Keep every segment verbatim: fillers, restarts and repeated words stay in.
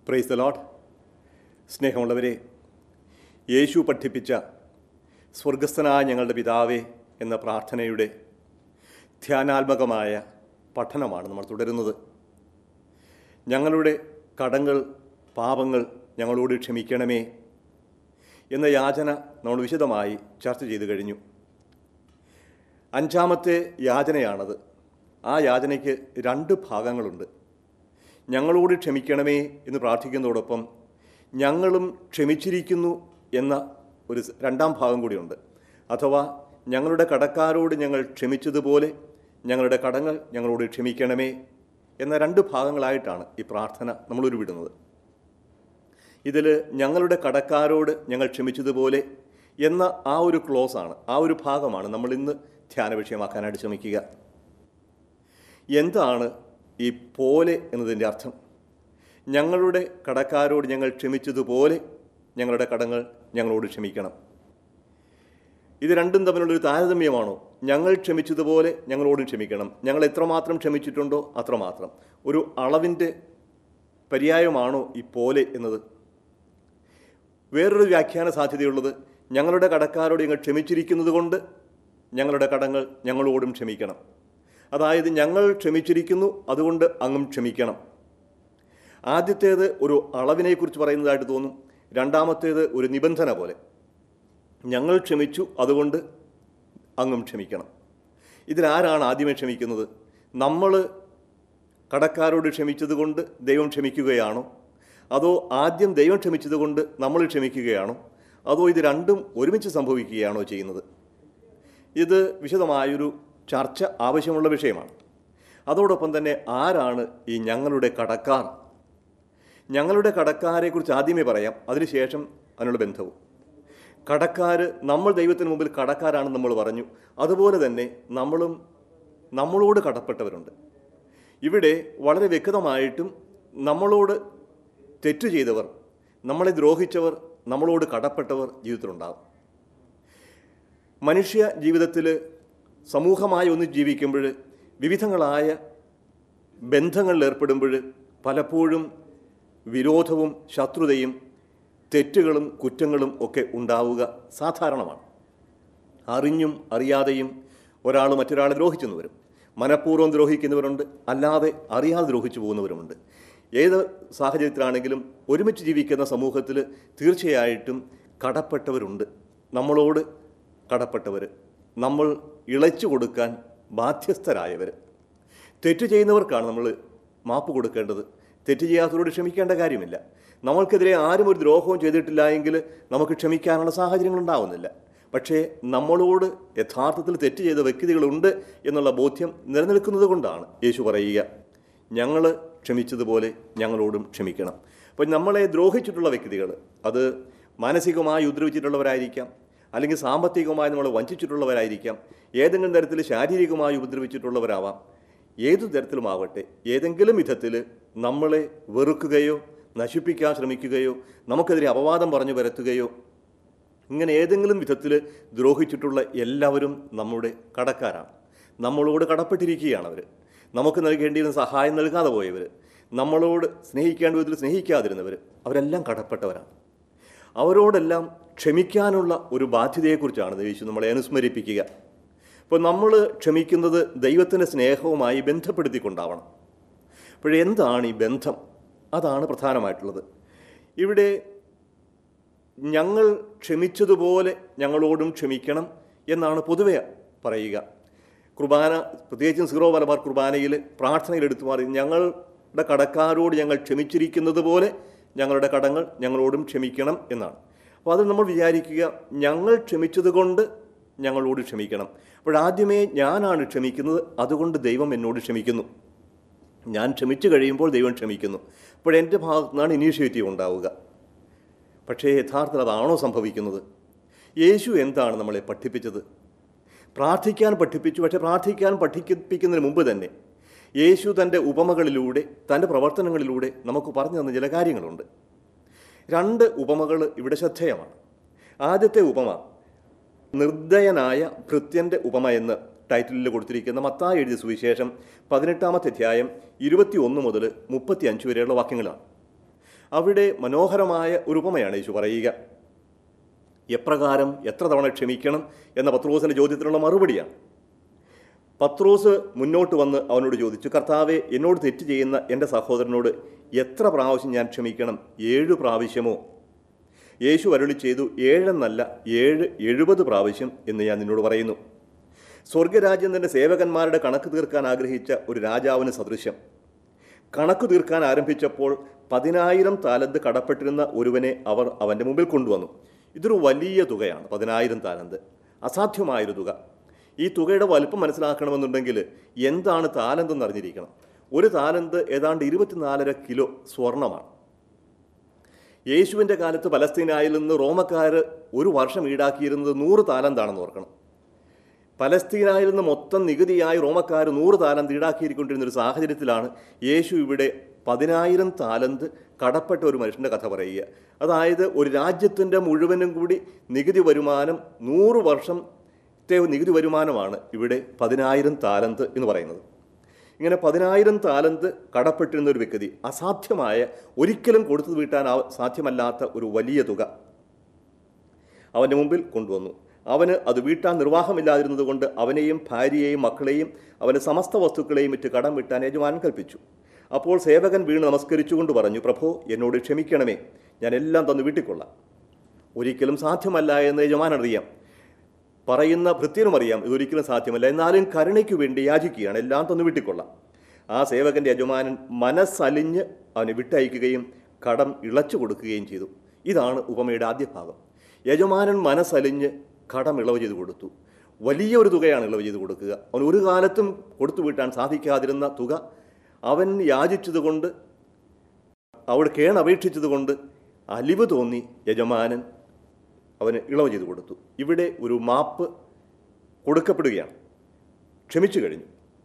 Praise the Lord. സ്നേഹമുള്ളവരെ, യേശു പഠിപ്പിച്ച സ്വർഗസ്ഥനായ ഞങ്ങളുടെ പിതാവേ എന്ന പ്രാർത്ഥനയുടെ ധ്യാനാത്മകമായ പഠനമാണ് നമ്മൾ തുടരുന്നത്. ഞങ്ങളുടെ കടങ്ങൾ, പാപങ്ങൾ ഞങ്ങളോട് ക്ഷമിക്കണമേ എന്ന യാചന നമ്മൾ വിശദമായി ചർച്ച ചെയ്തു കഴിഞ്ഞു. അഞ്ചാമത്തെ യാചനയാണത്. ആ യാചനയ്ക്ക് രണ്ട് ഭാഗങ്ങളുണ്ട്. ഞങ്ങളോട് ക്ഷമിക്കണമേ എന്ന് പ്രാർത്ഥിക്കുന്നതോടൊപ്പം ഞങ്ങളും ക്ഷമിച്ചിരിക്കുന്നു എന്ന ഒരു രണ്ടാം ഭാഗം കൂടിയുണ്ട്. അഥവാ ഞങ്ങളുടെ കടക്കാരോട് ഞങ്ങൾ ക്ഷമിച്ചതുപോലെ ഞങ്ങളുടെ കടങ്ങൾ ഞങ്ങളോട് ക്ഷമിക്കണമേ എന്ന രണ്ട് ഭാഗങ്ങളായിട്ടാണ് ഈ പ്രാർത്ഥന നമ്മൾ ഉരുവിടുന്നത്. ഇതിൽ ഞങ്ങളുടെ കടക്കാരോട് ഞങ്ങൾ ക്ഷമിച്ചതുപോലെ എന്ന ആ ഒരു ക്ലോസാണ്, ആ ഒരു ഭാഗമാണ് നമ്മൾ ഇന്ന് ധ്യാന വിഷയമാക്കാനായിട്ട് ശ്രമിക്കുക. എന്താണ് ഈ പോലെ എന്നതിൻ്റെ അർത്ഥം? ഞങ്ങളുടെ കടക്കാരോട് ഞങ്ങൾ ക്ഷമിച്ചതുപോലെ ഞങ്ങളുടെ കടങ്ങൾ ഞങ്ങളോട് ക്ഷമിക്കണം. ഇത് രണ്ടും തമ്മിലുള്ളൊരു താരതമ്യമാണോ? ഞങ്ങൾ ക്ഷമിച്ചതുപോലെ ഞങ്ങളോടും ക്ഷമിക്കണം. ഞങ്ങൾ എത്രമാത്രം ക്ഷമിച്ചിട്ടുണ്ടോ അത്രമാത്രം. ഒരു അളവിൻ്റെ പര്യായമാണോ ഈ പോലെ എന്നത്? വേറൊരു വ്യാഖ്യാന സാധ്യതയുള്ളത്, ഞങ്ങളുടെ കടക്കാരോട് ഞങ്ങൾ ക്ഷമിച്ചിരിക്കുന്നത് കൊണ്ട് ഞങ്ങളുടെ കടങ്ങൾ ഞങ്ങളോടും ക്ഷമിക്കണം. അതായത് ഞങ്ങൾ ക്ഷമിച്ചിരിക്കുന്നു, അതുകൊണ്ട് അങ്ങും ക്ഷമിക്കണം. ആദ്യത്തേത് ഒരു അളവിനെക്കുറിച്ച് പറയുന്നതായിട്ട് തോന്നും. രണ്ടാമത്തേത് ഒരു നിബന്ധന പോലെ. ഞങ്ങൾ ക്ഷമിച്ചു, അതുകൊണ്ട് അങ്ങും ക്ഷമിക്കണം. ഇതിലാരാണ് ആദ്യമേ ക്ഷമിക്കുന്നത്? നമ്മൾ കടക്കാരോട് ക്ഷമിച്ചത് കൊണ്ട് ദൈവം ക്ഷമിക്കുകയാണോ? അതോ ആദ്യം ദൈവം ക്ഷമിച്ചത് കൊണ്ട് നമ്മൾ ക്ഷമിക്കുകയാണോ? അതോ ഇത് രണ്ടും ഒരുമിച്ച് സംഭവിക്കുകയാണോ ചെയ്യുന്നത്? ഇത് വിശദമായൊരു ചർച്ച ആവശ്യമുള്ള വിഷയമാണ്. അതോടൊപ്പം തന്നെ ആരാണ് ഈ ഞങ്ങളുടെ കടക്കാർ? ഞങ്ങളുടെ കടക്കാരെക്കുറിച്ച് ആദ്യമേ പറയാം, അതിനുശേഷം അതിനുള്ള ബന്ധവും. കടക്കാർ, നമ്മൾ ദൈവത്തിന് മുമ്പിൽ കടക്കാരാണെന്ന് നമ്മൾ പറഞ്ഞു. അതുപോലെ തന്നെ നമ്മളും നമ്മളോട് കടപ്പെട്ടവരുണ്ട്. ഇവിടെ വളരെ വ്യക്തമായിട്ടും നമ്മളോട് തെറ്റ് ചെയ്തവർ, നമ്മളെ ദ്രോഹിച്ചവർ, നമ്മളോട് കടപ്പെട്ടവർ ജീവിതത്തിലുണ്ടാകും. മനുഷ്യ ജീവിതത്തിൽ സമൂഹമായി ഒന്ന് ജീവിക്കുമ്പോൾ, വിവിധങ്ങളായ ബന്ധങ്ങളിൽ ഏർപ്പെടുമ്പോൾ പലപ്പോഴും വിരോധവും ശത്രുതയും തെറ്റുകളും കുറ്റങ്ങളും ഒക്കെ ഉണ്ടാവുക സാധാരണമാണ്. അറിഞ്ഞും അറിയാതെയും ഒരാൾ മറ്റൊരാളെ ദ്രോഹിച്ചെന്ന് വരും. മനഃപൂർവ്വം ദ്രോഹിക്കുന്നവരുണ്ട്, അല്ലാതെ അറിയാതെ ദ്രോഹിച്ചു പോകുന്നവരുമുണ്ട്. ഏത് സാഹചര്യത്തിലാണെങ്കിലും ഒരുമിച്ച് ജീവിക്കുന്ന സമൂഹത്തിൽ തീർച്ചയായിട്ടും കടപ്പെട്ടവരുണ്ട്. നമ്മളോട് കടപ്പെട്ടവർ, നമ്മൾ ഇളച്ചു കൊടുക്കാൻ ബാധ്യസ്ഥരായവർ. തെറ്റ് ചെയ്യുന്നവർക്കാണ് നമ്മൾ മാപ്പ് കൊടുക്കേണ്ടത്. തെറ്റ് ചെയ്യാത്തവരോട് ക്ഷമിക്കേണ്ട കാര്യമില്ല. നമ്മൾക്കെതിരെ ആരും ഒരു ദ്രോഹവും ചെയ്തിട്ടില്ല എങ്കിൽ നമുക്ക് ക്ഷമിക്കാനുള്ള സാഹചര്യങ്ങൾ ഉണ്ടാവുന്നില്ല. പക്ഷേ നമ്മളോട് യഥാർത്ഥത്തിൽ തെറ്റ് ചെയ്ത വ്യക്തികളുണ്ട് എന്നുള്ള ബോധ്യം നിലനിൽക്കുന്നത് കൊണ്ടാണ് യേശു പറയുക, ഞങ്ങൾ ക്ഷമിച്ചതുപോലെ ഞങ്ങളോടും ക്ഷമിക്കണം. അപ്പോൾ നമ്മളെ ദ്രോഹിച്ചിട്ടുള്ള വ്യക്തികൾ, അത് മാനസികമായി ഉപദ്രവിച്ചിട്ടുള്ളവരായിരിക്കാം, അല്ലെങ്കിൽ സാമ്പത്തികമായി നമ്മൾ വഞ്ചിച്ചിട്ടുള്ളവരായിരിക്കാം, ഏതെങ്കിലും തരത്തിൽ ശാരീരികമായി ഉപദ്രവിച്ചിട്ടുള്ളവരാവാം. ഏതു തരത്തിലുമാവട്ടെ, ഏതെങ്കിലും വിധത്തിൽ നമ്മളെ വെറുക്കുകയോ നശിപ്പിക്കാൻ ശ്രമിക്കുകയോ നമുക്കെതിരെ അപവാദം പറഞ്ഞു പരത്തുകയോ, ഇങ്ങനെ ഏതെങ്കിലും വിധത്തിൽ ദ്രോഹിച്ചിട്ടുള്ള എല്ലാവരും നമ്മുടെ കടക്കാരാണ്. നമ്മളോട് കടപ്പെട്ടിരിക്കുകയാണ് അവർ. നമുക്ക് നൽകേണ്ടിയിരുന്ന സഹായം നൽകാതെ പോയവർ, നമ്മളോട് സ്നേഹിക്കേണ്ട വിധത്തിൽ സ്നേഹിക്കാതിരുന്നവർ, അവരെല്ലാം കടപ്പെട്ടവരാണ്. അവരോടെല്ലാം ക്ഷമിക്കാനുള്ള ഒരു ബാധ്യതയെക്കുറിച്ചാണ് യേശു നമ്മളെ അനുസ്മരിപ്പിക്കുക. അപ്പോൾ നമ്മൾ ക്ഷമിക്കുന്നത് ദൈവത്തിൻ്റെ സ്നേഹവുമായി ബന്ധപ്പെടുത്തിക്കൊണ്ടാവണം. അപ്പോഴെന്താണ് ഈ ബന്ധം? അതാണ് പ്രധാനമായിട്ടുള്ളത്. ഇവിടെ ഞങ്ങൾ ക്ഷമിച്ചതുപോലെ ഞങ്ങളോടും ക്ഷമിക്കണം എന്നാണ് പൊതുവെ പറയുക. കുർബാന, പ്രത്യേകിച്ചും സീറോ മലബാർ കുർബാനയിൽ പ്രാർത്ഥനയിൽ എടുത്തു മാറി, ഞങ്ങളുടെ കടക്കാരോട് ഞങ്ങൾ ക്ഷമിച്ചിരിക്കുന്നത് പോലെ ഞങ്ങളുടെ കടങ്ങൾ ഞങ്ങളോടും ക്ഷമിക്കണം എന്നാണ്. അപ്പോൾ അത് നമ്മൾ വിചാരിക്കുക, ഞങ്ങൾ ക്ഷമിച്ചതുകൊണ്ട് ഞങ്ങളോട് ക്ഷമിക്കണം. അപ്പോഴാദ്യമേ ഞാനാണ് ക്ഷമിക്കുന്നത്, അതുകൊണ്ട് ദൈവം എന്നോട് ക്ഷമിക്കുന്നു. ഞാൻ ക്ഷമിച്ചു കഴിയുമ്പോൾ ദൈവം ക്ഷമിക്കുന്നു. അപ്പോഴെൻ്റെ ഭാഗത്തു നിന്നാണ് ഇനീഷ്യേറ്റീവ് ഉണ്ടാവുക. പക്ഷേ യഥാർത്ഥത്തിൽ അതാണോ സംഭവിക്കുന്നത്? യേശു എന്താണ് നമ്മളെ പഠിപ്പിച്ചത്? പ്രാർത്ഥിക്കാൻ പഠിപ്പിച്ചു. പക്ഷേ പ്രാർത്ഥിക്കാൻ പഠിപ്പിക്കുന്നതിന് മുമ്പ് തന്നെ യേശു തൻ്റെ ഉപമകളിലൂടെ, തൻ്റെ പ്രവർത്തനങ്ങളിലൂടെ നമുക്ക് പറഞ്ഞു തന്ന ചില കാര്യങ്ങളുണ്ട്. രണ്ട് ഉപമകൾ ഇവിടെ ശ്രദ്ധേയമാണ്. ആദ്യത്തെ ഉപമ നിർദ്ദയനായ ഭൃത്യൻ്റെ ഉപമ എന്ന് ടൈറ്റിലിൽ കൊടുത്തിരിക്കുന്ന മത്തായി എഴുതിയ സുവിശേഷം പതിനെട്ടാമത്തെ അധ്യായം ഇരുപത്തി ഒന്ന് മുതൽ മുപ്പത്തി അഞ്ച് വരെയുള്ള വാക്യങ്ങളാണ്. അവിടെ മനോഹരമായ ഒരു ഉപമയാണ് യേശു പറയുക. എപ്രകാരം എത്ര തവണ ക്ഷമിക്കണം എന്ന പത്രോസിൻ്റെ ചോദ്യത്തിനുള്ള മറുപടിയാണ്. പത്രോസ് മുന്നോട്ട് വന്ന് അവനോട് ചോദിച്ചു, കർത്താവെ, എന്നോട് തെറ്റ് ചെയ്യുന്ന എൻ്റെ സഹോദരനോട് എത്ര പ്രാവശ്യം ഞാൻ ക്ഷമിക്കണം? ഏഴു പ്രാവശ്യമോ? യേശു അരുളി ചെയ്തു, ഏഴെന്നല്ല, ഏഴ് എഴുപത് പ്രാവശ്യം എന്ന് ഞാൻ നിന്നോട് പറയുന്നു. സ്വർഗരാജ്യം തൻ്റെ സേവകന്മാരുടെ കണക്ക് തീർക്കാൻ ആഗ്രഹിച്ച ഒരു രാജാവിന് സദൃശ്യം. കണക്ക് തീർക്കാൻ ആരംഭിച്ചപ്പോൾ പതിനായിരം താലന്ത് കടപ്പെട്ടിരുന്ന ഒരുവനെ അവർ അവൻ്റെ മുമ്പിൽ കൊണ്ടുവന്നു. ഇതൊരു വലിയ തുകയാണ്, പതിനായിരം താലന്ത്, അസാധ്യമായൊരു തുക. ഈ തുകയുടെ വലുപ്പം മനസ്സിലാക്കണമെന്നുണ്ടെങ്കിൽ എന്താണ് താലന്ത് എന്നറിഞ്ഞിരിക്കണം. ഒരു താലന്ത് ഏതാണ്ട് ഇരുപത്തിനാലര കിലോ സ്വർണമാണ്. യേശുവിൻ്റെ കാലത്ത് പലസ്തീനായിൽ നിന്ന് റോമക്കാർ ഒരു വർഷം ഈടാക്കിയിരുന്നത് നൂറ് താലന്താണെന്ന് ഓർക്കണം. പലസ്തീനായിൽ നിന്ന് മൊത്തം നികുതിയായി റോമക്കാർ നൂറ് താലന്ത് ഈടാക്കിയിരിക്കൊണ്ടിരുന്ന ഒരു സാഹചര്യത്തിലാണ് യേശു ഇവിടെ പതിനായിരം താലന്ത് കടപ്പെട്ട ഒരു മനുഷ്യൻ്റെ കഥ പറയുക. അതായത് ഒരു രാജ്യത്തിൻ്റെ മുഴുവനും കൂടി നികുതി വരുമാനം, നൂറ് വർഷത്തെ നികുതി വരുമാനമാണ് ഇവിടെ പതിനായിരം താലന്ത് എന്ന് പറയുന്നത്. ഇങ്ങനെ പതിനായിരം താലന്ത് കടപ്പെട്ടിരുന്ന ഒരു വ്യക്തി, അസാധ്യമായ, ഒരിക്കലും കൊടുത്തു വീട്ടാൻ സാധ്യമല്ലാത്ത ഒരു വലിയ തുക അവൻ്റെ മുമ്പിൽ കൊണ്ടുവന്നു. അവന് അത് വീട്ടാൻ നിർവാഹമില്ലാതിരുന്നത് കൊണ്ട് അവനെയും ഭാര്യയെയും മക്കളെയും അവൻ്റെ സമസ്ത വസ്തുക്കളെയും വിറ്റ് കടം വീട്ടാൻ യജമാനൻ കൽപ്പിച്ചു. അപ്പോൾ സേവകൻ വീണ് നമസ്കരിച്ചുകൊണ്ട് പറഞ്ഞു, പ്രഭോ, എന്നോട് ക്ഷമിക്കണമേ, ഞാൻ എല്ലാം തന്നു വീട്ടിക്കൊള്ളാം. ഒരിക്കലും സാധ്യമല്ല എന്ന് യജമാനൻ അറിയാം, പറയുന്ന ഭൃത്യനും അറിയാം ഇതൊരിക്കലും സാധ്യമല്ല. എന്നാലും കരുണയ്ക്ക് വേണ്ടി യാചിക്കുകയാണ്, എല്ലാം തന്നു വീട്ടിക്കൊള്ളാം. ആ സേവകൻ്റെ യജമാനൻ മനസ്സലിഞ്ഞ് അവനെ വിട്ടയക്കുകയും കടം ഇളച്ചു കൊടുക്കുകയും ചെയ്തു. ഇതാണ് ഉപമയുടെ ആദ്യ ഭാഗം. യജമാനൻ മനസ്സലിഞ്ഞ് കടം ഇളവ് ചെയ്ത് കൊടുത്തു. വലിയൊരു തുകയാണ് ഇളവ് ചെയ്ത് കൊടുക്കുക. അവൻ ഒരു കാലത്തും കൊടുത്തു വീട്ടാൻ സാധിക്കാതിരുന്ന തുക അവൻ യാചിച്ചതുകൊണ്ട്, അവിടെ കേണപേക്ഷിച്ചതുകൊണ്ട് അലിവ് തോന്നി യജമാനൻ അവന് ഇളവ് ചെയ്ത് കൊടുത്തു. ഇവിടെ ഒരു മാപ്പ് കൊടുക്കപ്പെടുകയാണ്. ക്ഷമിച്ചു കഴിഞ്ഞു.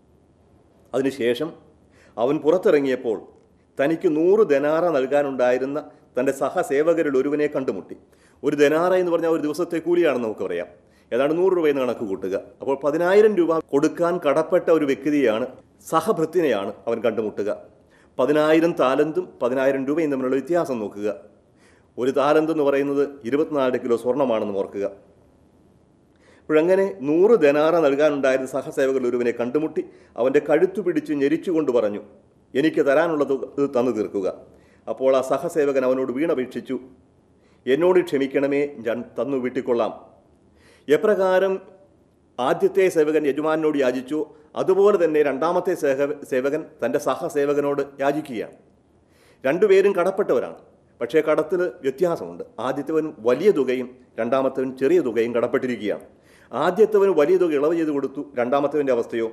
അതിനുശേഷം അവൻ പുറത്തിറങ്ങിയപ്പോൾ തനിക്ക് നൂറ് ദനാറ നൽകാനുണ്ടായിരുന്ന തൻ്റെ സഹസേവകരിൽ ഒരുവനെ കണ്ടുമുട്ടി. ഒരു ദനാറ എന്ന് പറഞ്ഞാൽ ഒരു ദിവസത്തെ കൂലിയാണെന്ന് നമുക്ക് പറയാം. ഏതാണ്ട് നൂറ് രൂപയെന്ന് കണക്ക് കൂട്ടുക. അപ്പോൾ പതിനായിരം രൂപ കൊടുക്കാൻ കടപ്പെട്ട ഒരു വ്യക്തിയെയാണ്, സഹഭൃത്തിനെയാണ് അവൻ കണ്ടുമുട്ടുക. പതിനായിരം താലന്തും പതിനായിരം രൂപയും തമ്മിലുള്ള വ്യത്യാസം നോക്കുക. ഒരു താലന്ത് എന്ന് പറയുന്നത് ഇരുപത്തിനാല് കിലോ സ്വർണ്ണമാണെന്ന് ഓർക്കുക. അപ്പോഴങ്ങനെ നൂറ് ദനാറ നൽകാനുണ്ടായിരുന്ന സഹസേവകരിൽ ഒരുവനെ കണ്ടുമുട്ടി അവൻ്റെ കഴുത്തു പിടിച്ച് ഞെരിച്ചുകൊണ്ട് പറഞ്ഞു, എനിക്ക് തരാനുള്ളത് തന്നു തീർക്കുക. അപ്പോൾ ആ സഹസേവകൻ അവനോട് വീണപേക്ഷിച്ചു, എന്നോട് ക്ഷമിക്കണമേ, ഞാൻ തന്നു വീട്ടിക്കൊള്ളാം. എപ്രകാരം ആദ്യത്തെ സേവകൻ യജമാനോട് യാചിച്ചു, അതുപോലെ തന്നെ രണ്ടാമത്തെ സേവ സേവകൻ തൻ്റെ സഹസേവകനോട് യാചിക്കുകയാണ്. രണ്ടുപേരും കടപ്പെട്ടവരാണ്, പക്ഷേ കടത്തിൽ വ്യത്യാസമുണ്ട്. ആദ്യത്തവൻ വലിയ തുകയും രണ്ടാമത്തവൻ ചെറിയ തുകയും കടപ്പെട്ടിരിക്കുകയാണ്. ആദ്യത്തവന് വലിയ തുക ഇളവ് ചെയ്ത് കൊടുത്തു, രണ്ടാമത്തവൻ്റെ അവസ്ഥയോ?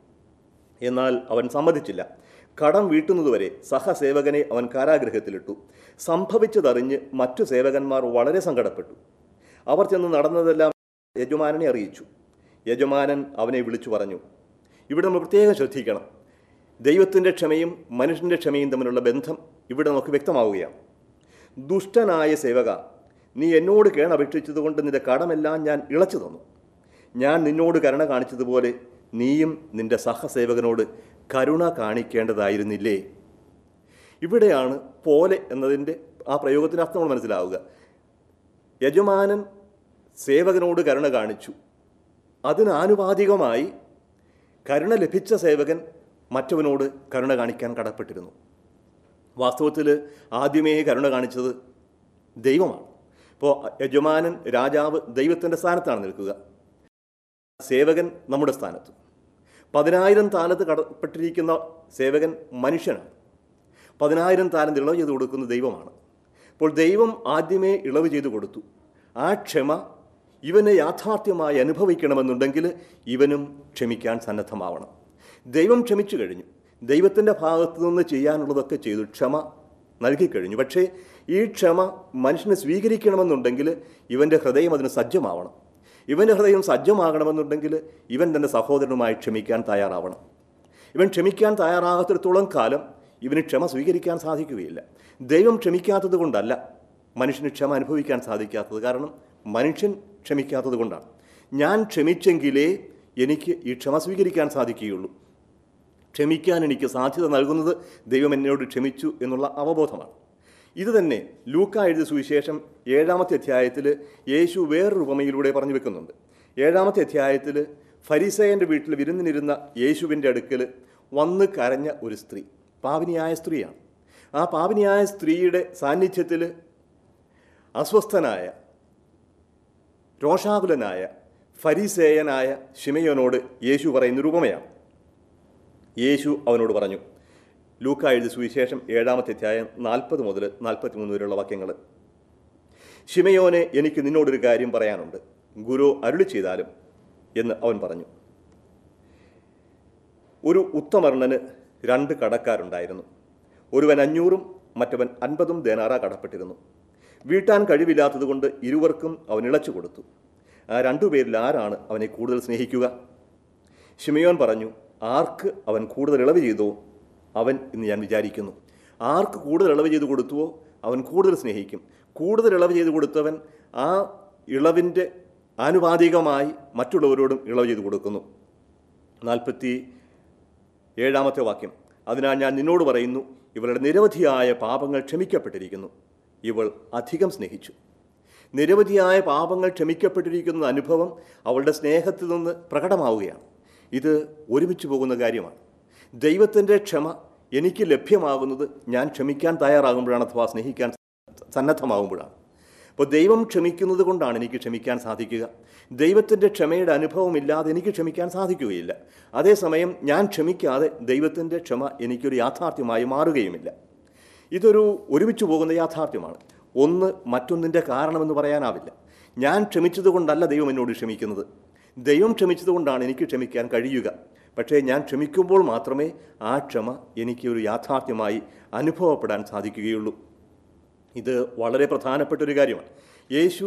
എന്നാൽ അവൻ സമ്മതിച്ചില്ല. കടം വീട്ടുന്നതുവരെ സഹസേവകനെ അവൻ കാരാഗൃഹത്തിലിട്ടു. സംഭവിച്ചതറിഞ്ഞ് മറ്റു സേവകന്മാർ വളരെ സങ്കടപ്പെട്ടു. അവർ ചെന്ന് നടന്നതെല്ലാം യജമാനനെ അറിയിച്ചു. യജമാനൻ അവനെ വിളിച്ചു പറഞ്ഞു. ഇവിടെ നമ്മൾ പ്രത്യേകം ശ്രദ്ധിക്കണം. ദൈവത്തിൻ്റെ ക്ഷമയും മനുഷ്യൻ്റെ ക്ഷമയും തമ്മിലുള്ള ബന്ധം ഇവിടെ നമുക്ക് വ്യക്തമാവുകയാണ്. ദുഷ്ടനായ സേവക, നീ എന്നോട് കേണപേക്ഷിച്ചതുകൊണ്ട് നിന്റെ കടമെല്ലാം ഞാൻ ഇളച്ചു തന്നു. ഞാൻ നിന്നോട് കരുണ കാണിച്ചതുപോലെ നീയും നിന്റെ സഹസേവകനോട് കരുണ കാണിക്കേണ്ടതായിരുന്നില്ലേ? ഇവിടെയാണ് പോലെ എന്നതിൻ്റെ ആ പ്രയോഗത്തിൻ്റെ അർത്ഥം നമ്മൾ മനസ്സിലാവുക. യജമാനൻ സേവകനോട് കരുണ കാണിച്ചു. അതിനാനുപാതികമായി കരുണ ലഭിച്ച സേവകൻ മറ്റവനോട് കരുണ കാണിക്കാൻ കടപ്പെട്ടിരുന്നു. വാസ്തവത്തിൽ ആദ്യമേ കരുണ കാണിച്ചത് ദൈവമാണ്. ഇപ്പോൾ യജമാനൻ, രാജാവ് ദൈവത്തിൻ്റെ സ്ഥാനത്താണ് നിൽക്കുക, സേവകൻ നമ്മുടെ സ്ഥാനത്ത്. പതിനായിരം താലത്ത് കടപ്പെട്ടിരിക്കുന്ന സേവകൻ മനുഷ്യനാണ്. പതിനായിരം താലത്ത് ഇളവ് ചെയ്ത് കൊടുക്കുന്ന ദൈവമാണ്. അപ്പോൾ ദൈവം ആദ്യമേ ഇളവ് ചെയ്തു കൊടുത്തു. ആ ക്ഷമ ഇവനെ യാഥാർത്ഥ്യമായി അനുഭവിക്കണമെന്നുണ്ടെങ്കിൽ ഇവനും ക്ഷമിക്കാൻ സന്നദ്ധമാവണം. ദൈവം ക്ഷമിച്ചു കഴിഞ്ഞു. ദൈവത്തിൻ്റെ ഭാഗത്തു നിന്ന് ചെയ്യാനുള്ളതൊക്കെ ചെയ്തു, ക്ഷമ നൽകിക്കഴിഞ്ഞു. പക്ഷേ ഈ ക്ഷമ മനുഷ്യനെ സ്വീകരിക്കണമെന്നുണ്ടെങ്കിൽ ഇവൻ്റെ ഹൃദയം അതിന് സജ്ജമാവണം. ഇവൻ്റെ ഹൃദയം സജ്ജമാകണമെന്നുണ്ടെങ്കിൽ ഇവൻ തൻ്റെ സഹോദരനുമായി ക്ഷമിക്കാൻ തയ്യാറാവണം. ഇവൻ ക്ഷമിക്കാൻ തയ്യാറാകാത്തിടത്തോളം കാലം ഇവന് ക്ഷമ സ്വീകരിക്കാൻ സാധിക്കുകയില്ല. ദൈവം ക്ഷമിക്കാത്തത് കൊണ്ടല്ല മനുഷ്യന് ക്ഷമ അനുഭവിക്കാൻ സാധിക്കാത്തത്, കാരണം മനുഷ്യൻ ക്ഷമിക്കാത്തത് കൊണ്ടാണ്. ഞാൻ ക്ഷമിച്ചെങ്കിലേ എനിക്ക് ഈ ക്ഷമ സ്വീകരിക്കാൻ സാധിക്കുകയുള്ളൂ. ക്ഷമിക്കാൻ എനിക്ക് സാധ്യത നൽകുന്നത് ദൈവം എന്നോട് ക്ഷമിച്ചു എന്നുള്ള അവബോധമാണ്. ഇത് തന്നെ ലൂക്ക എഴുതിയ സുവിശേഷം ഏഴാമത്തെ അധ്യായത്തിൽ യേശു വേറൊരു ഉപമയിലൂടെ പറഞ്ഞു വെക്കുന്നുണ്ട്. ഏഴാമത്തെ അധ്യായത്തിൽ ഫരിസേയൻ്റെ വീട്ടിൽ വിരുന്നിനിരുന്ന യേശുവിൻ്റെ അടുക്കൽ വന്ന് കരഞ്ഞ ഒരു സ്ത്രീ, പാപിനിയായ സ്ത്രീയാണ്. ആ പാപിനിയായ സ്ത്രീയുടെ സാന്നിധ്യത്തിൽ അസ്വസ്ഥനായ, രോഷാകുലനായ ഫരിസേയനായ ശിമയോനോട് യേശു പറയുന്ന രൂപമയാണ്. യേശു അവനോട് പറഞ്ഞു, ലൂക്ക എഴുതിയ സുവിശേഷം ഏഴാമത്തെ അധ്യായം നാൽപ്പത് മുതൽ നാൽപ്പത്തി മൂന്ന് വരെയുള്ള വാക്യങ്ങൾ. ശിമയോനെ, എനിക്ക് നിന്നോടൊരു കാര്യം പറയാനുണ്ട്, ഗുരു അരുളി ചെയ്താലും എന്ന് അവൻ പറഞ്ഞു. ഒരു ഉത്തമർണന് രണ്ട് കടക്കാരുണ്ടായിരുന്നു. ഒരുവൻ അഞ്ഞൂറും മറ്റവൻ അൻപതും ദേനാറ കടപ്പെട്ടിരുന്നു. വീട്ടാൻ കഴിവില്ലാത്തതുകൊണ്ട് ഇരുവർക്കും അവൻ ഇളച്ചു കൊടുത്തു. ആ രണ്ടുപേരിൽ ആരാണ് അവനെ കൂടുതൽ സ്നേഹിക്കുക? ശിമയോൻ പറഞ്ഞു, ആർക്ക് അവൻ കൂടുതൽ ഇളവ് ചെയ്തോ അവൻ എന്ന് ഞാൻ വിചാരിക്കുന്നു. ആർക്ക് കൂടുതൽ ഇളവ് ചെയ്ത് കൊടുത്തുവോ അവൻ കൂടുതൽ സ്നേഹിക്കും. കൂടുതൽ ഇളവ് ചെയ്ത് കൊടുത്തവൻ ആ ഇളവിൻ്റെ ആനുപാതികമായി മറ്റുള്ളവരോടും ഇളവ് ചെയ്ത് കൊടുക്കുന്നു. നാൽപ്പത്തി ഏഴാമത്തെ വാക്യം. അതിനാൽ ഞാൻ നിന്നോട് പറയുന്നു, ഇവളുടെ നിരവധിയായ പാപങ്ങൾ ക്ഷമിക്കപ്പെട്ടിരിക്കുന്നു, ഇവൾ അധികം സ്നേഹിച്ചു. നിരവധിയായ പാപങ്ങൾ ക്ഷമിക്കപ്പെട്ടിരിക്കുന്ന അനുഭവം അവളുടെ സ്നേഹത്തിൽ നിന്ന് പ്രകടമാവുകയാണ്. ഇത് ഒരുമിച്ച് പോകുന്ന കാര്യമാണ്. ദൈവത്തിൻ്റെ ക്ഷമ എനിക്ക് ലഭ്യമാകുന്നത് ഞാൻ ക്ഷമിക്കാൻ തയ്യാറാകുമ്പോഴാണ്, അഥവാ സ്നേഹിക്കാൻ സന്നദ്ധമാകുമ്പോഴാണ്. അപ്പോൾ ദൈവം ക്ഷമിക്കുന്നത് കൊണ്ടാണ് എനിക്ക് ക്ഷമിക്കാൻ സാധിക്കുക. ദൈവത്തിൻ്റെ ക്ഷമയുടെ അനുഭവമില്ലാതെ എനിക്ക് ക്ഷമിക്കാൻ സാധിക്കുകയില്ല. അതേസമയം ഞാൻ ക്ഷമിക്കാതെ ദൈവത്തിൻ്റെ ക്ഷമ എനിക്കൊരു യാഥാർത്ഥ്യമായി മാറുകയുമില്ല. ഇതൊരു ഒരുമിച്ച് പോകുന്ന യാഥാർത്ഥ്യമാണ്. ഒന്ന് മറ്റൊന്നിൻ്റെ കാരണമെന്ന് പറയാനാവില്ല. ഞാൻ ക്ഷമിച്ചതുകൊണ്ടല്ല ദൈവം എന്നോട് ക്ഷമിക്കുന്നത്. ദൈവം ക്ഷമിച്ചതുകൊണ്ടാണ് എനിക്ക് ക്ഷമിക്കാൻ കഴിയുക. പക്ഷേ ഞാൻ ക്ഷമിക്കുമ്പോൾ മാത്രമേ ആ ക്ഷമ എനിക്ക് ഒരു യാഥാർത്ഥ്യമായി അനുഭവപ്പെടാൻ സാധിക്കുകയുള്ളൂ. ഇത് വളരെ പ്രധാനപ്പെട്ടൊരു കാര്യമാണ്. യേശു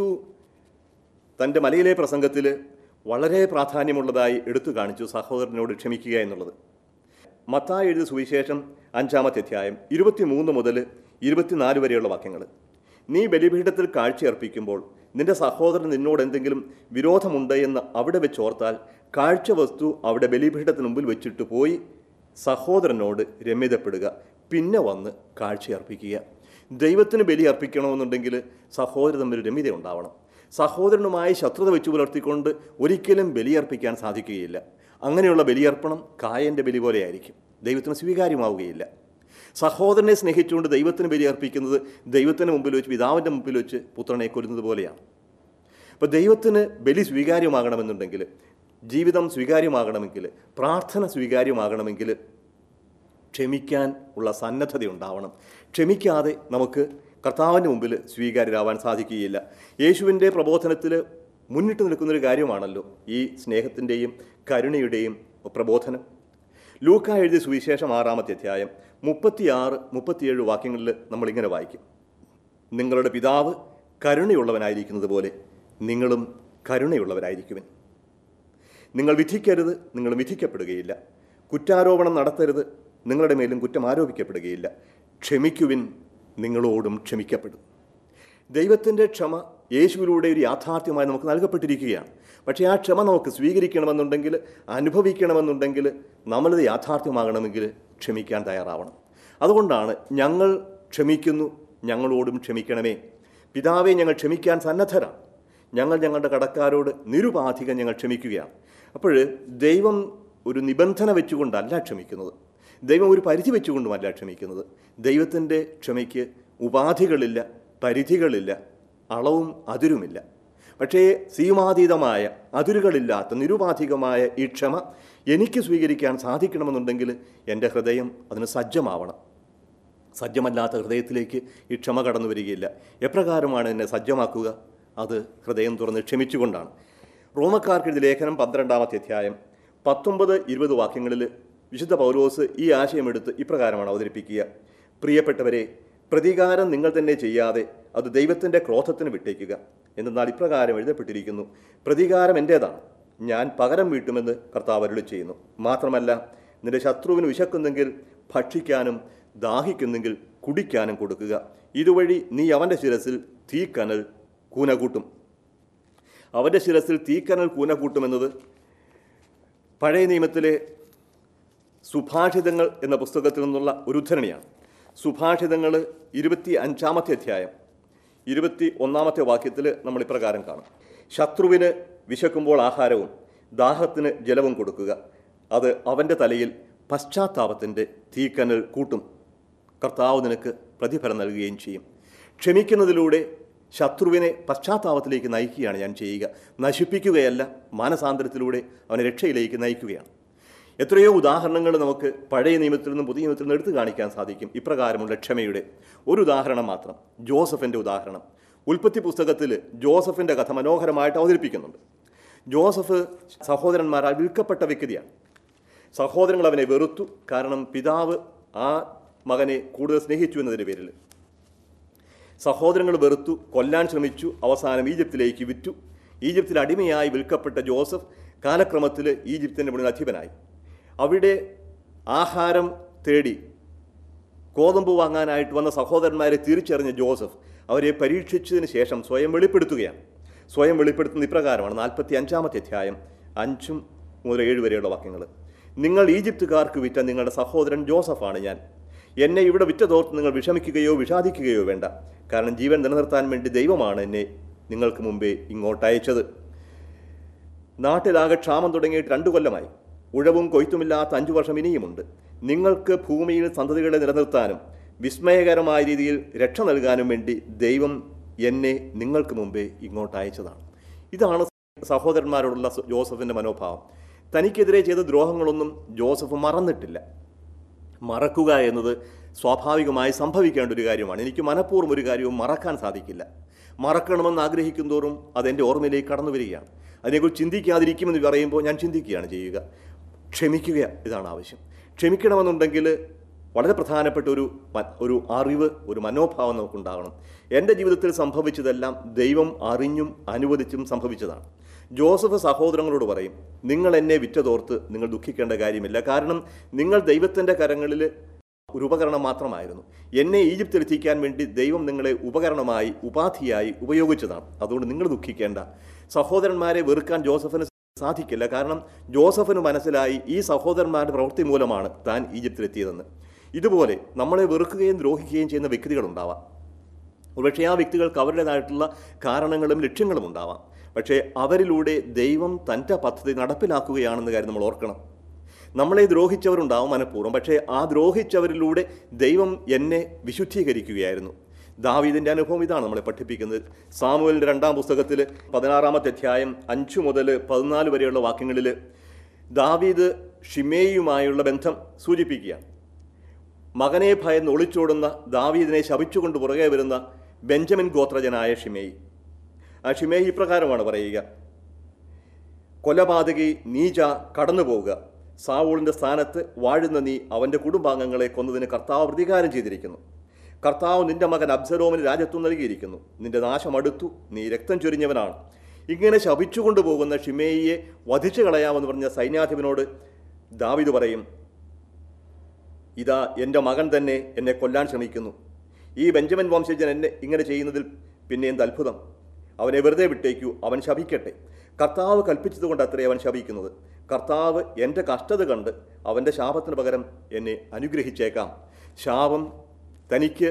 തൻ്റെ മലയിലെ പ്രസംഗത്തിൽ വളരെ പ്രാധാന്യമുള്ളതായി എടുത്തു കാണിച്ചു സഹോദരനോട് ക്ഷമിക്കുക എന്നുള്ളത്. മത്തായി എഴുതിയ സുവിശേഷം അഞ്ചാമത്തെ അധ്യായം ഇരുപത്തി മൂന്ന് മുതൽ ഇരുപത്തിനാല് വരെയുള്ള വാക്യങ്ങൾ. നീ ബലിപീഠത്തിൽ കാഴ്ചയർപ്പിക്കുമ്പോൾ നിന്റെ സഹോദരൻ നിന്നോട് എന്തെങ്കിലും വിരോധമുണ്ട് എന്ന് അവിടെ വെച്ചോർത്താൽ കാഴ്ച വസ്തു അവിടെ ബലിപീഠത്തിന് മുമ്പിൽ വെച്ചിട്ട് പോയി സഹോദരനോട് രമ്യതപ്പെടുക, പിന്നെ വന്ന് കാഴ്ചയർപ്പിക്കുക. ദൈവത്തിന് ബലി അർപ്പിക്കണമെന്നുണ്ടെങ്കിൽ സഹോദരൻ തമ്മിൽ രമ്യത ഉണ്ടാവണം. സഹോദരനുമായി ശത്രുത വെച്ച് പുലർത്തിക്കൊണ്ട് ഒരിക്കലും ബലിയർപ്പിക്കാൻ സാധിക്കുകയില്ല. അങ്ങനെയുള്ള ബലിയർപ്പണം കായൻ്റെ ബലി പോലെയായിരിക്കും, ദൈവത്തിന് സ്വീകാര്യമാവുകയില്ല. സഹോദരനെ സ്നേഹിച്ചുകൊണ്ട് ദൈവത്തിന് ബലിയർപ്പിക്കുന്നത് ദൈവത്തിന് മുമ്പിൽ വെച്ച്, പിതാവിൻ്റെ മുമ്പിൽ വെച്ച് പുത്രനെ കൊല്ലുന്നത് പോലെയാണ്. അപ്പോൾ ദൈവത്തിന് ബലി സ്വീകാര്യമാകണമെന്നുണ്ടെങ്കിൽ, ജീവിതം സ്വീകാര്യമാകണമെങ്കിൽ, പ്രാർത്ഥന സ്വീകാര്യമാകണമെങ്കിൽ ക്ഷമിക്കാൻ ഉള്ള സന്നദ്ധത ഉണ്ടാവണം. ക്ഷമിക്കാതെ നമുക്ക് കർത്താവിൻ്റെ മുമ്പിൽ സ്വീകാര്യരാവാൻ സാധിക്കുകയില്ല. യേശുവിൻ്റെ പ്രബോധനത്തിൽ മുന്നിട്ട് നിൽക്കുന്നൊരു കാര്യമാണല്ലോ ഈ സ്നേഹത്തിൻ്റെയും കരുണയുടെയും പ്രബോധനം. ലൂക്ക എഴുതിയ സുവിശേഷം ആറാമത്തെ അധ്യായം മുപ്പത്തിയാറ് മുപ്പത്തിയേഴ് വാക്യങ്ങളിൽ നമ്മളിങ്ങനെ വായിക്കും. നിങ്ങളുടെ പിതാവ് കരുണയുള്ളവനായിരിക്കുന്നത് പോലെ നിങ്ങളും കരുണയുള്ളവരായിരിക്കുവിൻ. നിങ്ങൾ വിധിക്കരുത്, നിങ്ങൾ വിധിക്കപ്പെടുകയില്ല. കുറ്റാരോപണം നടത്തരുത്, നിങ്ങളുടെ മേലും കുറ്റം ആരോപിക്കപ്പെടുകയില്ല. ക്ഷമിക്കുവിൻ, നിങ്ങളോടും ക്ഷമിക്കപ്പെടും. ദൈവത്തിൻ്റെ ക്ഷമ യേശുവിലൂടെ ഒരു യാഥാർത്ഥ്യമായി നമുക്ക് നൽകപ്പെട്ടിരിക്കുകയാണ്. പക്ഷേ ആ ക്ഷമ നമുക്ക് സ്വീകരിക്കണമെന്നുണ്ടെങ്കിൽ, അനുഭവിക്കണമെന്നുണ്ടെങ്കിൽ, നമ്മളത് യാഥാർത്ഥ്യമാകണമെങ്കിൽ ക്ഷമിക്കാൻ തയ്യാറാവണം. അതുകൊണ്ടാണ് ഞങ്ങൾ ക്ഷമിക്കുന്നു, ഞങ്ങളോടും ക്ഷമിക്കണമേ. പിതാവെ, ഞങ്ങൾ ക്ഷമിക്കാൻ സന്നദ്ധരാണ്. ഞങ്ങൾ ഞങ്ങളുടെ കടക്കാരോട് നിരുപാധികം ഞങ്ങൾ ക്ഷമിക്കുകയാണ്. അപ്പോൾ ദൈവം ഒരു നിബന്ധന വെച്ചുകൊണ്ടല്ല ക്ഷമിക്കുന്നത്, ദൈവം ഒരു പരിധി വെച്ചുകൊണ്ടുമല്ല ക്ഷമിക്കുന്നത്. ദൈവത്തിൻ്റെ ക്ഷമയ്ക്ക് ഉപാധികളില്ല, പരിധികളില്ല, അളവും അതിരുമില്ല. പക്ഷേ സീമാതീതമായ, അതിരുകളില്ലാത്ത, നിരുപാധികമായ ഈ ക്ഷമ എനിക്ക് സ്വീകരിക്കാൻ സാധിക്കണമെന്നുണ്ടെങ്കിൽ എൻ്റെ ഹൃദയം അതിന് സജ്ജമാവണം. സജ്ജമല്ലാത്ത ഹൃദയത്തിലേക്ക് ഈ ക്ഷമ കടന്നു വരികയില്ല. എപ്രകാരമാണ് എന്നെ സജ്ജമാക്കുക? അത് ഹൃദയം തുറന്ന് ക്ഷമിച്ചുകൊണ്ടാണ്. റോമക്കാർക്കെഴുതിയ ലേഖനം പന്ത്രണ്ടാമത്തെ അധ്യായം പത്തൊമ്പത് ഇരുപത് വാക്യങ്ങളിൽ വിശുദ്ധ പൗലോസ് ഈ ആശയമെടുത്ത് ഇപ്രകാരമാണ് അവതരിപ്പിക്കുക. പ്രിയപ്പെട്ടവരെ, പ്രതികാരം നിങ്ങൾ തന്നെ ചെയ്യാതെ അത് ദൈവത്തിൻ്റെ ക്രോധത്തിന് വിട്ടേക്കുക. എന്നാൽ ഇപ്രകാരം എഴുതപ്പെട്ടിരിക്കുന്നു, പ്രതികാരം എൻ്റേതാണ്, ഞാൻ പകരം വീട്ടുമെന്ന് കർത്താവ് അരുളി ചെയ്യുന്നു. മാത്രമല്ല, നിന്റെ ശത്രുവിന് വിശക്കുന്നെങ്കിൽ ഭക്ഷിക്കാനും ദാഹിക്കുന്നെങ്കിൽ കുടിക്കാനും കൊടുക്കുക. ഇതുവഴി നീ അവൻ്റെ ശിരസിൽ തീക്കനൽ കൂനകൂട്ടും. അവൻ്റെ ശിരസിൽ തീക്കനൽ കൂനകൂട്ടുമെന്നത് പഴയ നിയമത്തിലെ സുഭാഷിതങ്ങൾ എന്ന പുസ്തകത്തിൽ നിന്നുള്ള ഒരു ഉദ്ധരണിയാണ്. സുഭാഷിതങ്ങൾ ഇരുപത്തി അഞ്ചാമത്തെ അധ്യായം ഇരുപത്തി ഒന്നാമത്തെ വാക്യത്തിൽ നമ്മൾ ഇപ്രകാരം കാണും: ശത്രുവിന് വിശക്കുമ്പോൾ ആഹാരവും ദാഹത്തിന് ജലവും കൊടുക്കുക, അത് അവൻ്റെ തലയിൽ പശ്ചാത്താപത്തിൻ്റെ തീക്കനൽ കൂട്ടും. കർത്താവ് നിനക്ക് പ്രതിഫലം നൽകുകയും ചെയ്യും. ക്ഷമിക്കുന്നതിലൂടെ ശത്രുവിനെ പശ്ചാത്താപത്തിലേക്ക് നയിക്കുകയാണ് ഞാൻ ചെയ്യുക. നശിപ്പിക്കുകയല്ല, മാനസാന്തരത്തിലൂടെ അവനെ രക്ഷയിലേക്ക് നയിക്കുകയാണ്. എത്രയോ ഉദാഹരണങ്ങൾ നമുക്ക് പഴയ നിയമത്തിൽ നിന്നും പുതിയ നിയമത്തിൽ നിന്നും എടുത്തു കാണിക്കാൻ സാധിക്കും ഇപ്രകാരമുള്ള ക്ഷമയുടെ. ഒരു ഉദാഹരണം മാത്രം, ജോസഫിൻ്റെ ഉദാഹരണം. ഉൽപ്പത്തി പുസ്തകത്തിൽ ജോസഫിൻ്റെ കഥ മനോഹരമായിട്ട് അവതരിപ്പിക്കുന്നുണ്ട്. ജോസഫ് സഹോദരന്മാരാൽ വിൽക്കപ്പെട്ട വ്യക്തിയാണ്. സഹോദരങ്ങൾ അവനെ വെറുത്തു, കാരണം പിതാവ് ആ മകനെ കൂടുതൽ സ്നേഹിച്ചു എന്നതിൻ്റെ പേരിൽ. സഹോദരങ്ങൾ വെറുത്തു, കൊല്ലാൻ ശ്രമിച്ചു. അവസാനം ഈജിപ്തിലേക്ക് വിറ്റു. ഈജിപ്തിൽ അടിമയായി വിൽക്കപ്പെട്ട ജോസഫ് കാലക്രമത്തിൽ ഈജിപ്തിൻ്റെ മുന്നിൽ അധിപനായി. അവിടെ ആഹാരം തേടി ഗോതമ്പ് വാങ്ങാനായിട്ട് വന്ന സഹോദരന്മാരെ തിരിച്ചറിഞ്ഞ ജോസഫ് അവരെ പരീക്ഷിച്ചതിന് ശേഷം സ്വയം വെളിപ്പെടുത്തുകയാണ്. സ്വയം വെളിപ്പെടുത്തുന്ന ഇപ്രകാരമാണ്. നാൽപ്പത്തി അഞ്ചാമത്തെ അധ്യായം അഞ്ചും മുതൽ ഏഴ് വരെയുള്ള വാക്യങ്ങൾ: നിങ്ങൾ ഈജിപ്തുകാർക്ക് വിറ്റ നിങ്ങളുടെ സഹോദരൻ ജോസഫാണ് ഞാൻ. എന്നെ ഇവിടെ വിറ്റതോർത്ത് നിങ്ങൾ വിഷമിക്കുകയോ വിഷാദിക്കുകയോ വേണ്ട, കാരണം ജീവൻ നിലനിർത്താൻ വേണ്ടി ദൈവമാണ് എന്നെ നിങ്ങൾക്ക് മുമ്പേ ഇങ്ങോട്ടയച്ചത്. നാട്ടിലാകെ ക്ഷാമം തുടങ്ങിയിട്ട് രണ്ടു കൊല്ലമായി. ഉഴവും കൊയ്ത്തുമില്ലാത്ത അഞ്ചു വർഷം ഇനിയുമുണ്ട്. നിങ്ങൾക്ക് ഭൂമിയിൽ സന്തതികളെ നിലനിർത്താനും വിസ്മയകരമായ രീതിയിൽ രക്ഷ നൽകാനും വേണ്ടി ദൈവം എന്നെ നിങ്ങൾക്ക് മുമ്പേ ഇങ്ങോട്ടയച്ചതാണ്. ഇതാണ് സഹോദരന്മാരോടുള്ള ജോസഫിൻ്റെ മനോഭാവം. തനിക്കെതിരെ ചെയ്ത ദ്രോഹങ്ങളൊന്നും ജോസഫ് മറന്നിട്ടില്ല. മറക്കുക എന്നത് സ്വാഭാവികമായി സംഭവിക്കേണ്ട ഒരു കാര്യമാണ്. എനിക്ക് മനഃപൂർവ്വം ഒരു കാര്യവും മറക്കാൻ സാധിക്കില്ല. മറക്കണമെന്ന് ആഗ്രഹിക്കും തോറും അതെൻ്റെ ഓർമ്മയിലേക്ക് കടന്നു വരികയാണ്. അതിനെക്കുറിച്ച് ചിന്തിക്കാതിരിക്കുമെന്ന് പറയുമ്പോൾ ഞാൻ ചിന്തിക്കുകയാണ് ചെയ്യുക. ക്ഷമിക്കുക, ഇതാണ് ആവശ്യം. ക്ഷമിക്കണമെന്നുണ്ടെങ്കിൽ വളരെ പ്രധാനപ്പെട്ട ഒരു ഒരു അറിവ്, ഒരു മനോഭാവം നമുക്കുണ്ടാകണം. എൻ്റെ ജീവിതത്തിൽ സംഭവിച്ചതെല്ലാം ദൈവം അറിഞ്ഞും അനുവദിച്ചും സംഭവിച്ചതാണ്. ജോസഫ് സഹോദരങ്ങളോട് പറയും, നിങ്ങൾ എന്നെ വിറ്റതോർത്ത് നിങ്ങൾ ദുഃഖിക്കേണ്ട കാര്യമില്ല, കാരണം നിങ്ങൾ ദൈവത്തിൻ്റെ കരങ്ങളിൽ ഒരു ഉപകരണം മാത്രമായിരുന്നു. എന്നെ ഈജിപ്തിലെത്തിക്കാൻ വേണ്ടി ദൈവം നിങ്ങളെ ഉപകരണമായി ഉപാധിയായി ഉപയോഗിച്ചതാണ്. അതുകൊണ്ട് നിങ്ങൾ ദുഃഖിക്കേണ്ട. സഹോദരന്മാരെ വെറുക്കാൻ ജോസഫിന് സാധിക്കില്ല, കാരണം ജോസഫിന് മനസ്സിലായി ഈ സഹോദരന്മാരുടെ പ്രവൃത്തി മൂലമാണ് താൻ ഈജിപ്തിലെത്തിയതെന്ന്. ഇതുപോലെ നമ്മളെ വെറുക്കുകയും ദ്രോഹിക്കുകയും ചെയ്യുന്ന വ്യക്തികളുണ്ടാവാം. ഒരുപക്ഷെ ആ വ്യക്തികൾക്ക് അവരുടേതായിട്ടുള്ള കാരണങ്ങളും ലക്ഷ്യങ്ങളും ഉണ്ടാവാം. പക്ഷേ അവരിലൂടെ ദൈവം തൻ്റെ പദ്ധതി നടപ്പിലാക്കുകയാണെന്ന് കാര്യം നമ്മൾ ഓർക്കണം. നമ്മളെ ദ്രോഹിച്ചവരുണ്ടാവും മനഃപൂർവ്വം, പക്ഷേ ആ ദ്രോഹിച്ചവരിലൂടെ ദൈവം എന്നെ വിശുദ്ധീകരിക്കുകയായിരുന്നു. ദാവീദിൻ്റെ അനുഭവം ഇതാണ് നമ്മളെ പഠിപ്പിക്കുന്നത്. സാമുവേലിൻ്റെ രണ്ടാം പുസ്തകത്തിൽ പതിനാറാമത്തെ അധ്യായം അഞ്ചു മുതൽ പതിനാല് വരെയുള്ള വാക്യങ്ങളിൽ ദാവീദ് ഷിമേയുമായുള്ള ബന്ധം സൂചിപ്പിക്കുകയാണ്. മകനെ ഭയന്ന് ഒളിച്ചോടുന്ന ദാവീദിനെ ശപിച്ചുകൊണ്ട് പുറകെ വരുന്ന ബെഞ്ചമിൻ ഗോത്രജനായ ഷിമേയി. ആ ഷിമേയി ഇപ്രകാരമാണ് പറയുക: കൊലപാതകി നീച കടന്നു പോവുക, സാവൂളിൻ്റെ സ്ഥാനത്ത് വാഴുന്ന നീ അവൻ്റെ കുടുംബാംഗങ്ങളെ കൊന്നതിന് കർത്താവ് പ്രതികാരം ചെയ്തിരിക്കുന്നു. കർത്താവ് നിന്റെ മകൻ അബ്സലോമിന് രാജ്യത്വം നൽകിയിരിക്കുന്നു. നിന്റെ നാശം അടുത്തു, നീ രക്തം ചൊരിഞ്ഞവനാണ്. ഇങ്ങനെ ശപിച്ചുകൊണ്ടു പോകുന്ന ഷിമേയിയെ വധിച്ചു കളയാമെന്ന് പറഞ്ഞ സൈന്യാധിപനോട് ദാവീദ് പറയും, ഇതാ എൻ്റെ മകൻ തന്നെ എന്നെ കൊല്ലാൻ ശ്രമിക്കുന്നു. ഈ ബെഞ്ചമിൻ വംശജൻ എന്നെ ഇങ്ങനെ ചെയ്യുന്നതിൽ പിന്നെ എന്ത് അത്ഭുതം? അവനെ വെറുതെ വിട്ടേക്കൂ, അവൻ ശപിക്കട്ടെ. കർത്താവ് കൽപ്പിച്ചതുകൊണ്ട് അത്രേ അവൻ ശപിക്കുന്നത്. കർത്താവ് എൻ്റെ കഷ്ടത കണ്ട് അവൻ്റെ ശാപത്തിന് പകരം എന്നെ അനുഗ്രഹിച്ചേക്കാം. ശാപം തനിക്ക്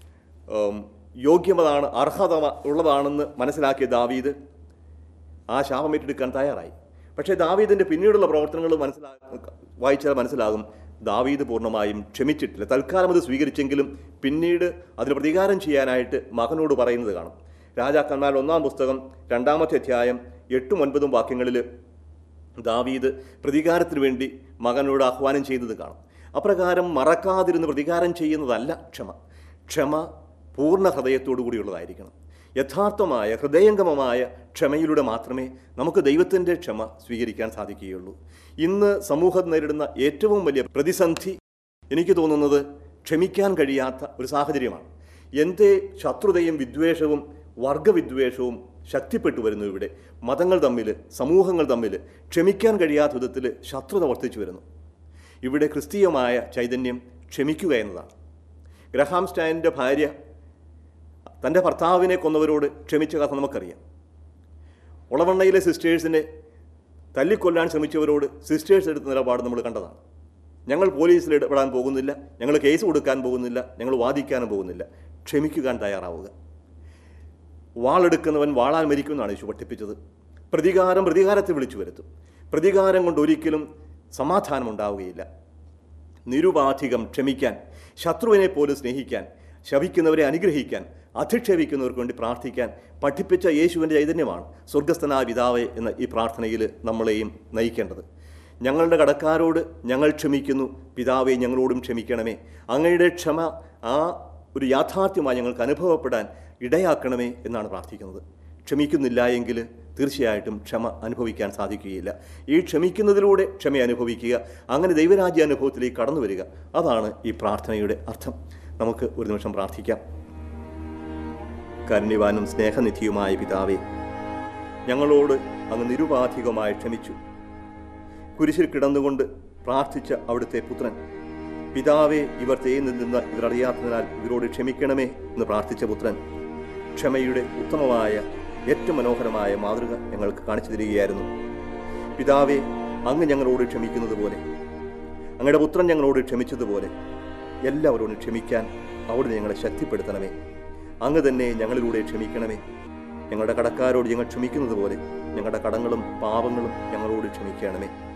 യോഗ്യമതാണ്, അർഹത ഉള്ളതാണെന്ന് മനസ്സിലാക്കിയ ദാവീദ് ആ ശാപം ഏറ്റെടുക്കാൻ തയ്യാറായി. പക്ഷേ ദാവീദിൻ്റെ പിന്നീടുള്ള പ്രവർത്തനങ്ങൾ മനസ്സിലാ വായിച്ചാൽ മനസ്സിലാകും ദാവീദ് പൂർണ്ണമായും ക്ഷമിച്ചിട്ടില്ല. തൽക്കാലം അത് സ്വീകരിച്ചെങ്കിലും പിന്നീട് അതിന് പ്രതികാരം ചെയ്യാനായിട്ട് മകനോട് പറയുന്നത് കാണും. രാജാക്കന്മാരുടെ ഒന്നാം പുസ്തകം രണ്ടാമത്തെ അധ്യായം എട്ടും ഒൻപതും വാക്യങ്ങളിൽ ദാവീദ് പ്രതികാരത്തിന് വേണ്ടി മകനോട് ആഹ്വാനം ചെയ്യുന്നത് കാണും. അപ്രകാരം മറക്കാതിരുന്ന് പ്രതികാരം ചെയ്യുന്നതല്ല ക്ഷമ. ക്ഷമ പൂർണ്ണ ഹൃദയത്തോടു കൂടിയുള്ളതായിരിക്കണം. യഥാർത്ഥമായ ഹൃദയംഗമമായ ക്ഷമയിലൂടെ മാത്രമേ നമുക്ക് ദൈവത്തിൻ്റെ ക്ഷമ സ്വീകരിക്കാൻ സാധിക്കുകയുള്ളൂ. ഇന്ന് സമൂഹം നേരിടുന്ന ഏറ്റവും വലിയ പ്രതിസന്ധി എനിക്ക് തോന്നുന്നത് ക്ഷമിക്കാൻ കഴിയാത്ത ഒരു സാഹചര്യമാണ്. എന്തേ ശത്രുതയും വിദ്വേഷവും വർഗവിദ്വേഷവും ശക്തിപ്പെട്ടു വരുന്നു. ഇവിടെ മതങ്ങൾ തമ്മിൽ, സമൂഹങ്ങൾ തമ്മിൽ ക്ഷമിക്കാൻ കഴിയാത്ത വിധത്തിൽ ശത്രുത വർദ്ധിച്ചു വരുന്നു. ഇവിടെ ക്രിസ്തീയമായ ചൈതന്യം ക്ഷമിക്കുക എന്നതാണ്. ഗ്രഹാം സ്റ്റൈനിൻ്റെ ഭാര്യ തൻ്റെ ഭർത്താവിനെ കൊന്നവരോട് ക്ഷമിച്ച കഥ നമുക്കറിയാം. ഒളവണ്ണയിലെ സിസ്റ്റേഴ്സിനെ തല്ലിക്കൊല്ലാൻ ശ്രമിച്ചവരോട് സിസ്റ്റേഴ്സ് എടുത്ത നിലപാട് നമ്മൾ കണ്ടതാണ്. ഞങ്ങൾ പോലീസിൽ ഇടപെടാൻ പോകുന്നില്ല, ഞങ്ങൾ കേസ് കൊടുക്കാൻ പോകുന്നില്ല, ഞങ്ങൾ വാദിക്കാനും പോകുന്നില്ല. ക്ഷമിക്കുവാൻ തയ്യാറാവുക. വാളെടുക്കുന്നവൻ വാളാൽ മരിക്കുമെന്നാണ് യേശു പഠിപ്പിച്ചത്. പ്രതികാരം പ്രതികാരത്തെ വിളിച്ചു വരുത്തും. പ്രതികാരം കൊണ്ട് ഒരിക്കലും സമാധാനം ഉണ്ടാവുകയില്ല. നിരുപാധികം ക്ഷമിക്കാൻ, ശത്രുവിനെ പോലും സ്നേഹിക്കാൻ, ശപിക്കുന്നവരെ അനുഗ്രഹിക്കാൻ, അധിക്ഷേപിക്കുന്നവർക്ക് വേണ്ടി പ്രാർത്ഥിക്കാൻ പഠിപ്പിച്ച യേശുവിൻ്റെ ചൈതന്യമാണ് സ്വർഗസ്ഥനായ പിതാവേ എന്ന ഈ പ്രാർത്ഥനയിൽ നമ്മളെയും നയിക്കേണ്ടത്. ഞങ്ങളുടെ കടക്കാരോട് ഞങ്ങൾ ക്ഷമിക്കുന്നു, പിതാവേ ഞങ്ങളോടും ക്ഷമിക്കണമേ. അങ്ങയുടെ ക്ഷമ ആ ഒരു യാഥാർത്ഥ്യമായി ഞങ്ങൾക്ക് അനുഭവപ്പെടാൻ ഇടയാക്കണമേ എന്നാണ് പ്രാർത്ഥിക്കുന്നത്. ക്ഷമിക്കുന്നില്ല എങ്കിൽ തീർച്ചയായിട്ടും ക്ഷമ അനുഭവിക്കാൻ സാധിക്കുകയില്ല. ഈ ക്ഷമിക്കുന്നതിലൂടെ ക്ഷമ അനുഭവിക്കുക, അങ്ങനെ ദൈവരാജ്യ അനുഭവത്തിലേക്ക് കടന്നു വരിക. അതാണ് ഈ പ്രാർത്ഥനയുടെ അർത്ഥം. നമുക്ക് ഒരു നിമിഷം പ്രാർത്ഥിക്കാം. കാരുണ്യവാനും സ്നേഹനിധിയുമായ പിതാവേ, ഞങ്ങളോട് അങ്ങ് നിരുപാധികമായി ക്ഷമിച്ചു. കുരിശിൽ കിടന്നുകൊണ്ട് പ്രാർത്ഥിച്ച അവിടുത്തെ പുത്രൻ, പിതാവേ ഇവർ ചെയ്യുന്നതെന്ന് ഇവരറിയാത്തതിനാൽ ഇവരോട് ക്ഷമിക്കണമേ എന്ന് പ്രാർത്ഥിച്ച പുത്രൻ ക്ഷമയുടെ ഉത്തമമായ ഏറ്റവും മനോഹരമായ മാതൃക ഞങ്ങൾക്ക് കാണിച്ചു തരികയായിരുന്നു. പിതാവേ, അങ്ങ് ഞങ്ങളോട് ക്ഷമിക്കുന്നത് പോലെ, അങ്ങയുടെ പുത്രൻ ഞങ്ങളോട് ക്ഷമിച്ചതുപോലെ എല്ലാവരോടും ക്ഷമിക്കാൻ അവിടുന്ന് ഞങ്ങളെ ശക്തിപ്പെടുത്തണമേ. അങ്ങ് തന്നെ ഞങ്ങളിലൂടെ ക്ഷമിക്കണമേ. ഞങ്ങളുടെ കടക്കാരോട് ഞങ്ങൾ ക്ഷമിക്കുന്നത് പോലെ ഞങ്ങളുടെ കടങ്ങളും പാപങ്ങളും ഞങ്ങളോട് ക്ഷമിക്കണമേ.